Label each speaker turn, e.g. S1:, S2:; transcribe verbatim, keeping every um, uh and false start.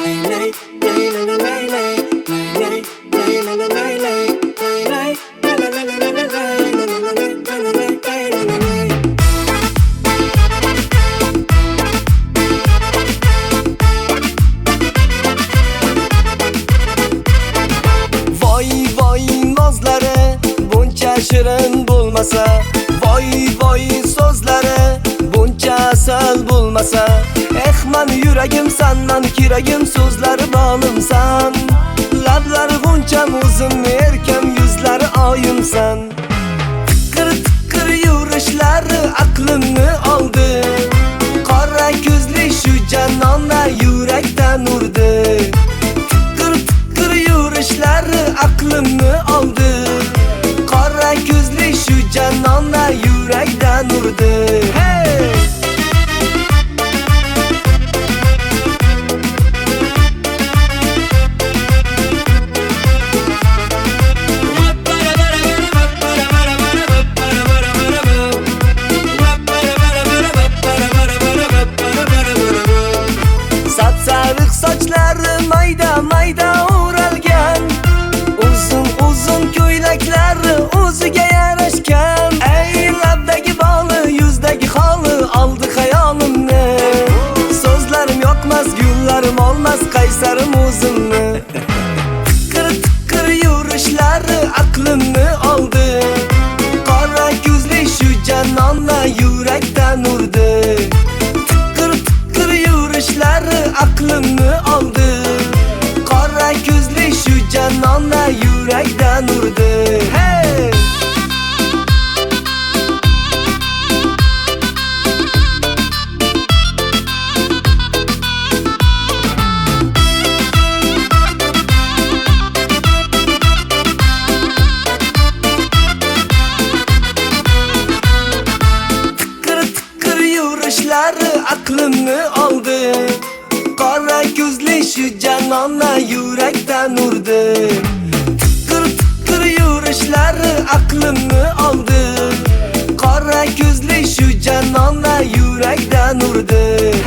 S1: Shirin bo'lmasa, voy voy so'zlari buncha asal bo'lmasa, eh men yuragimsan, men kiragim so'zlari bolimsan, lablari g'uncham o'zim erkam yuzlari oyimsan. Tiqir tiqir yurishlari aqlimni oldi, qora ko'zli shu janonna yurakdan urdi. Tiqir tiqir yurishlari aqlimni oldi, qora ko'zli shu janonna yurakdan urdi. Hey! Sapsariq sochlari mayda mayda o'ralgan, uzun uzun ko'ylaklari o'ziga yarashgan. Ey labdagi boli, yuzdagi holi oldi xayolimni. So'zlarim yoqmas, gullarim olmas qaysarim o'zimni. Tiqir tiqir yurishlari aqlimni oldi, qora ko'zli shu janonna yurakdan urdi. Tiqir tiqir yurishlari aqlimni oldi, qora ko'zli shu janonna yurakdan urdi. Hey! Tiqir tiqir yurishlari aqlimni oldi, qora ko'zli shu janonna yurakdan urdi. Tiqir tiqir yurishlari aqlimni oldi, qora ko'zli shu janonna yurakdan urdi.